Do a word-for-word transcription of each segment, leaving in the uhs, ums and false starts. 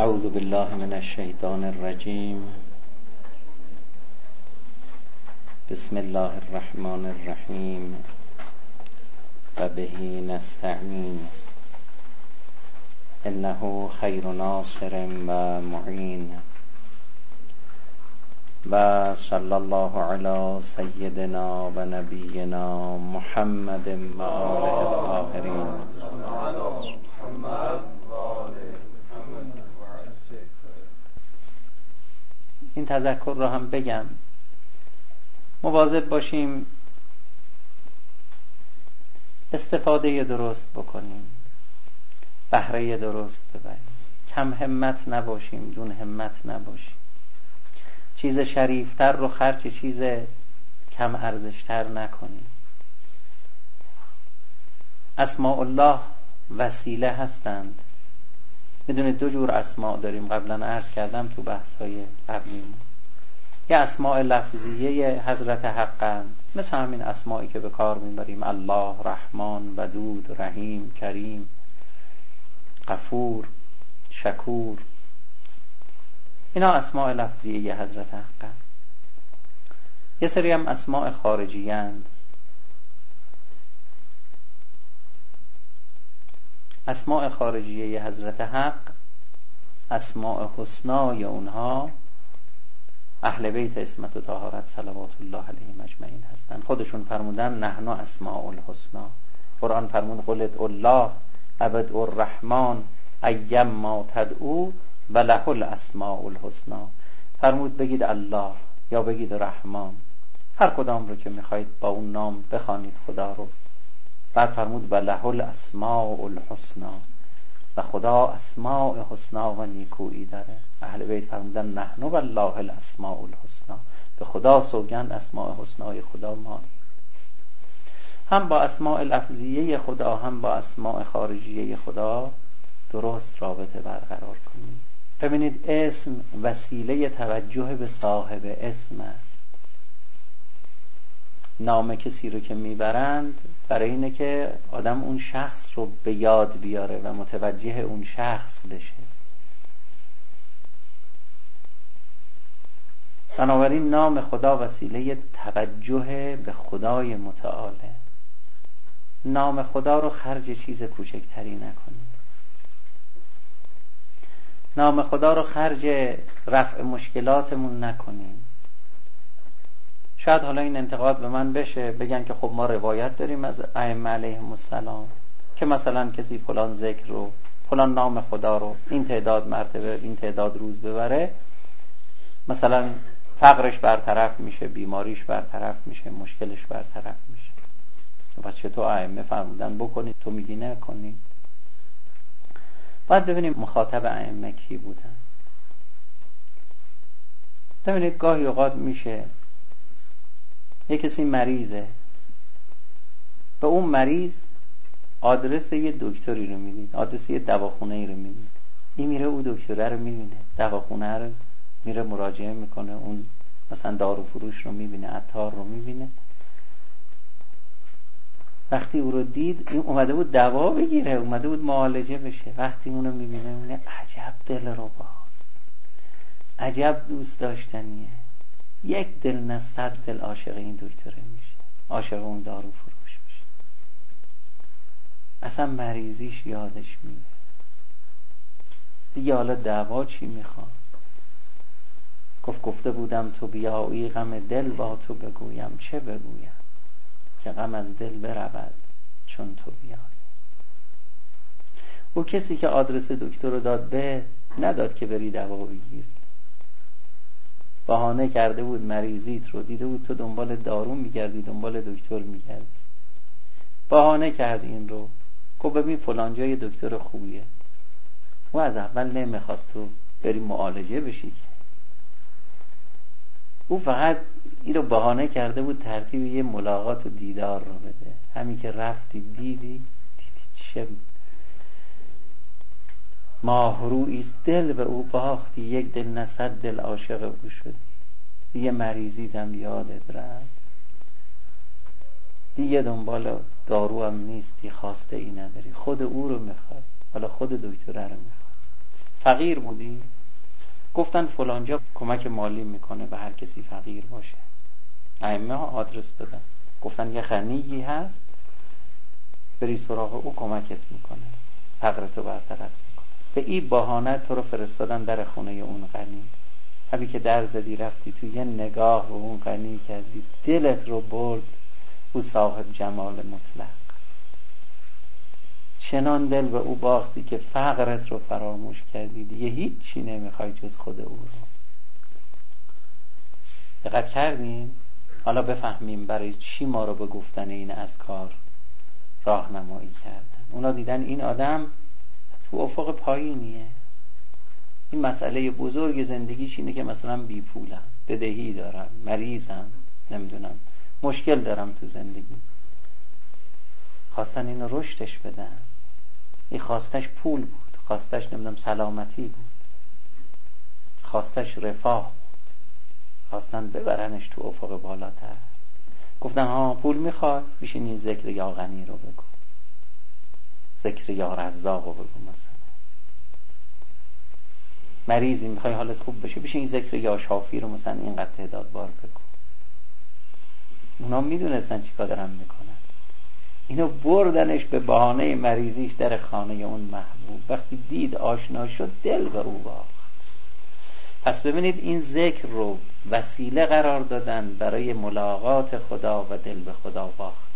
اعوذ بالله من الشیطان الرجیم. بسم الله الرحمن الرحیم و به نستعین انه خیر ناصر و معین و صلی الله علی سیدنا و نبینا محمد و آله الطاهرین. این تذکر رو هم بگم، مواظب باشیم استفاده درست بکنیم، بهره درست ببریم، کم همت نباشیم، دون همت نباشیم، چیز شریفتر رو خرج چیز کم ارزشتر نکنیم. اسماء الله وسیله هستند. میدونید دو جور اسماء داریم، قبلا عرض کردم تو بحث‌های قبلی. یه اسماء لفظیه حضرت حقند، مثل همین اسمایی که به کار میبریم: الله، رحمان، ودود، رحیم، کریم، غفور، شکور. اینا اسماء لفظیه حضرت حقند. یه سری هم اسماء خارجیه اند. اسماء خارجیه حضرت حق، اسماء حسنای اونها اهل بیت عصمت و طهارت صلوات الله علیهم اجمعین هستن. خودشون فرمودن نحن اسماء الحسنا. قرآن فرمود قل ادعوا الله ابد الرحمن ایم ما تدعو و له الاسماء الحسنا. فرمود بگید الله یا بگید رحمان، هر کدام رو که میخواید با اون نام بخوانید خدا رو. بعد فرمود و له الاسماء الحسنا، و خدا اسماء حسنا و نیکویی داره. اهل بیت فرمودن نحن والله الاسماء الحسنا، به خدا سوگند اسماء حسنای خدا ما. هم با اسماء لفظیه خدا هم با اسماء خارجیه خدا درست رابطه برقرار کنیم. ببینید اسم وسیله توجه به صاحب اسم است. نام کسی رو که میبرند برای اینه که آدم اون شخص رو به یاد بیاره و متوجه اون شخص بشه. بنابراین نام خدا وسیله توجه به خدای متعاله. نام خدا رو خرج چیز کوچکتری نکنیم. نام خدا رو خرج رفع مشکلاتمون نکنیم. شاید حالا این انتقاد به من بشه، بگن که خب ما روایت داریم از ائمه علیهم السلام که مثلا کسی فلان ذکر رو، فلان نام خدا رو این تعداد مرتبه، این تعداد روز ببره، مثلا فقرش برطرف میشه، بیماریش برطرف میشه، مشکلش برطرف میشه. پس چطور ائمه فرمودن بکنید تو میگی نکنید؟ باید ببینیم مخاطب ائمه کی بودن. ببینید گاهی اوقات میشه یک کسی مریضه، به اون مریض آدرس یه دکتری رو میدید، آدرس یه دواخونه ای رو میدید. این میره اون دکتره رو میبینه، دواخونه رو میره مراجعه میکنه، اون مثلا دارو فروش رو میبینه، عطار رو میبینه. وقتی او رو دید، این اومده بود دوا بگیره، اومده بود معالجه بشه. وقتی اون رو میبینه میبینه عجب دل رو باست، عجب دوست داشتنیه. یک دل نه صد دل عاشق این دکتره میشه، عاشق اون دارو فروش میشه. اصلا مریضیش یادش میره دیگه. حالا دعوا چی میخواد؟ گفت گفته بودم تو بیایی غم دل با تو بگویم، چه بگویم که غم از دل برود چون تو بیایی. او کسی که آدرس دکتر رو داد به نداد که بری دوا بگیری، بهانه کرده بود مریضیت رو، دیده بود تو دنبال دارو میگردی، دنبال دکتر میگردی، بهانه کرد این رو. گفت ببین فلان جای دکتر خوبیه. او از اول نمیخواست تو بری معالجه بشی که، او فقط این رو بهانه کرده بود ترتیب یه ملاقات و دیدار رو بده. همین که رفتی دیدی دیدی چه ماهرویست، دل به او باختی، یک دل نه صد دل عاشق او شدی. دیگه مریضیت هم یادت رفت، دیگه دنبال دارو هم نیستی، خواسته ای نداری، خود او رو میخواد، حالا خود دکتره رو میخواد. فقیر بودی؟ گفتن فلانجا کمک مالی میکنه به هر کسی فقیر باشه. ائمه ها آدرس دادن، گفتن یه غنیی هست بری سراغ او کمکت میکنه، فقرتو برطرف میکنه. به این بهانه تو رو فرستادن در خونه اون غنی. همین که در زدی رفتی تو یه نگاه به اون غنی کردی، دلت رو برد او صاحب جمال مطلق. چنان دل به او باختی که فقرت رو فراموش کردی، دیگه هیچی نمیخوای جز خود او رو. دقت کردیم؟ حالا بفهمیم برای چی ما رو به گفتن این اذکار راهنمایی کردن. اونا دیدن این آدم تو افق پایینیه، این مسئله بزرگ زندگیش اینه که مثلا بی پولم، بدهی دارم، مریضم، نمیدونم مشکل دارم تو زندگی. خواستن اینو رشدش بدن. این خواستش پول بود، خواستش نمیدونم سلامتی بود، خواستش رفاه بود، خواستن ببرنش تو افق بالاتر. گفتن ها پول میخواد، بشین این ذکر یا غنی رو بگو، ذکر یا رزاق رو بگو. مثلا مریضی میخوای حالت خوب بشه، بشین این ذکر یا شافی رو مثلا اینقدر تعداد بار بگو. اونا میدونستن چی کار دارن میکنن. اینو بردنش به بهانه مریضیش در خانه اون محبوب. وقتی دید آشنا شد دل به او باخت. پس ببینید این ذکر رو وسیله قرار دادن برای ملاقات خدا و دل به خدا باختن.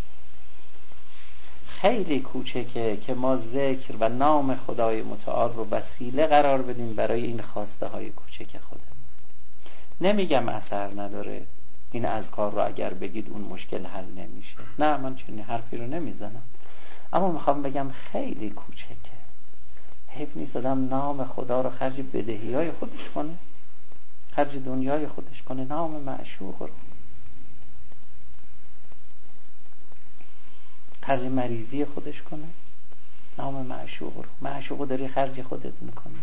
خیلی کوچکه که ما ذکر و نام خدای متعال رو وسیله قرار بدیم برای این خواسته های کوچک خودمون. نمیگم اثر نداره، این اذکار رو اگر بگید اون مشکل حل نمیشه، نه من چنین حرفی رو نمیزنم، اما میخوام بگم خیلی کوچکه. حیف نیست آدم نام خدا رو خرج بدهی های خودش کنه، خرج دنیای خودش کنه، نام معشوق رو خرج مریضی خودش کنه، نام معشوق رو معشوق رو داری خرج خودت میکنه.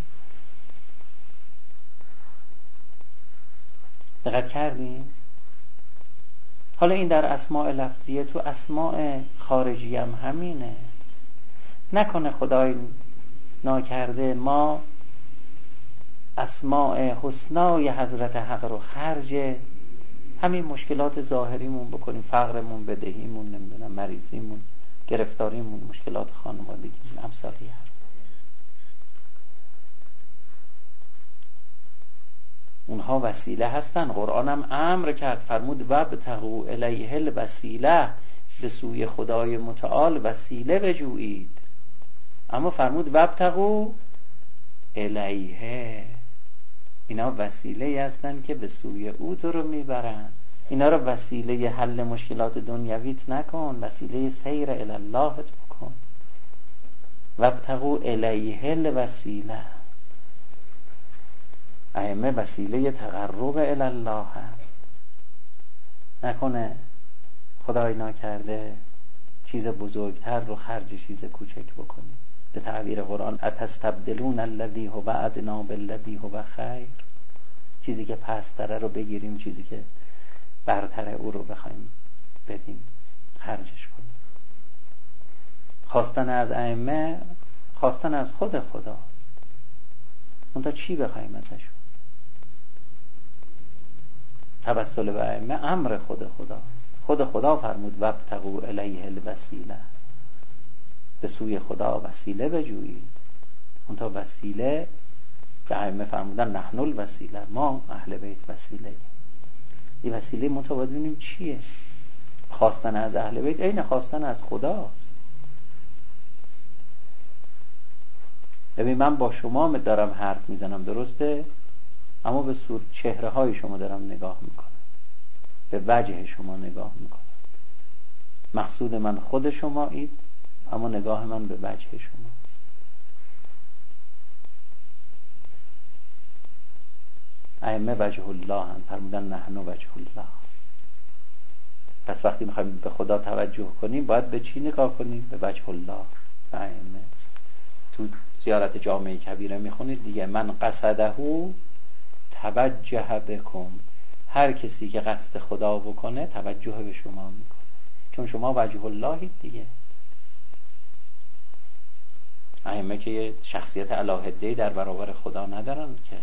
دقت کردیم؟ حالا این در اسماء لفظیه، تو اسماء خارجی هم همینه. نکنه خدای ناکرده ما اسماء حسنای حضرت حق رو خرج همین مشکلات ظاهریمون بکنیم، فقرمون، بدهیمون، نمیدونم مریضیمون، گرفتاریمون، مشکلات خانوادگیمون، امثال هر اونها وسیله هستن. قرآن هم امر کرد، فرمود وابتغوا الیه الوسیله، به سوی خدای متعال وسیله بجویید. اما فرمود وابتغوا الیه، اینا وسیله هستن که به سوی او تو رو میبرن. اینا رو وسیله حل مشکلات دنیویت نکن، وسیله سیر الی الله بکن. وابتغوا الیه الوسیله، ائمه وسیله تقرب الی الله هم. نکنه خدای ناکرده چیز بزرگتر رو خرج چیز کوچک بکنی. به تعبیر قرآن اتستبدلون الذی هو ادنی بالذی هو خیر، چیزی که پستره رو بگیریم، چیزی که برتره او رو بخوایم بدیم، خرجش کنیم. خواستن از ائمه خواستن از خود خداست. اون تا چی بخوایم ازشون؟ توسل به ائمه امر خود خداست. خود خدا فرمود وابتغوا الیه الوسیله، به سوی خدا وسیله بجویید. اون تا وسیله که ائمه فرمودن نحن الوسیله، ما اهل بیت وسیله. این وسیله متوجه ببینیم چیه. خواستن از اهل بیت عین خواستن از خداست. ببین من با شما دارم حرف میزنم، درسته؟ اما به صورت چهره های شما دارم نگاه میکنم، به وجه شما نگاه میکنم. مقصود من خود شما اید، اما نگاه من به وجه شما. ائمه وجه الله هم فرمودن نحن وجه الله. پس وقتی میخوایم به خدا توجه کنیم باید به چی نگاه کنیم؟ به وجه الله. ائمه تو زیارت جامع کبیره میخونید دیگه، من قصده توجه بکن، هر کسی که قصد خدا بکنه توجه به شما میکنه، چون شما وجه اللهید دیگه. ائمه که شخصیت علاهده‌ای در برابر خدا ندارن که.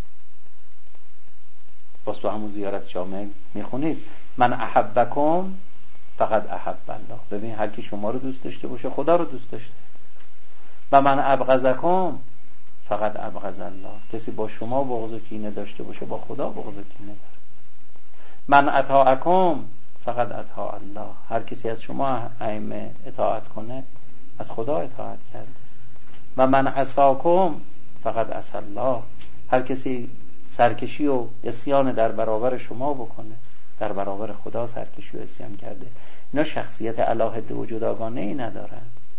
باز تو همون زیارت جامع میخونید من احبکم فقط احب الله. ببین هر کی شما رو دوست داشته باشه خدا رو دوست داشته. و من ابغضکم فقط ابغض الله. کسی با شما بغض و کینه داشته باشه با خدا بغض و کینه داره. من اطاعکم فقط اطاع الله. هر کسی از شما ائمه اطاعت کنه از خدا اطاعت کرده. و من عصاکم فقط عصا الله. هر کسی سرکشی و عصیان در برابر شما بکنه در برابر خدا سرکشی و عصیان کرده. اینا شخصیت علاهده و جداگانه ای ندارن.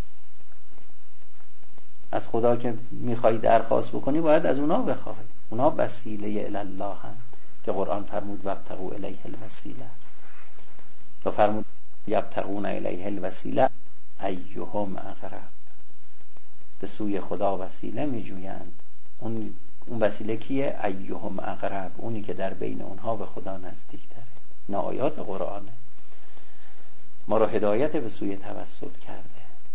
از خدا که میخوای درخواست بکنی باید از اونا بخوای. اونا وسیله الی الله هم که قرآن فرمود وابتغوا الیه الوسیله و فرمود یبتغون الیه الوسیله ایهم اقرب. به سوی خدا وسیله میجویند. اون اون وسیله کیه؟ ایهم اقرب، اونی که در بین اونها به خدا نزدیک‌تره. این آیات قرآنه ما رو هدایت به سوی توسل کرده.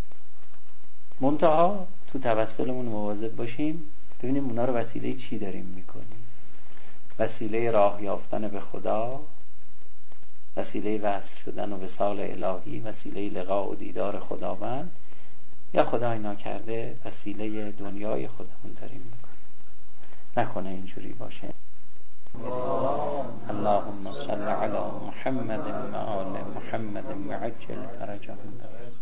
منتها تو توسلمون مواظب باشیم ببینیم اونا رو وسیله چی داریم میکنیم. وسیله راه یافتن به خدا، وسیله وصل شدن و وصال الهی، وسیله لقاء و دیدار خداوند، یا خدای ناکرده وسیله دنیای خودمون داریم میکنیم. نکنه اینجوری باشه. اللهم صل علی محمد و آل محمد وعجل فرجهم.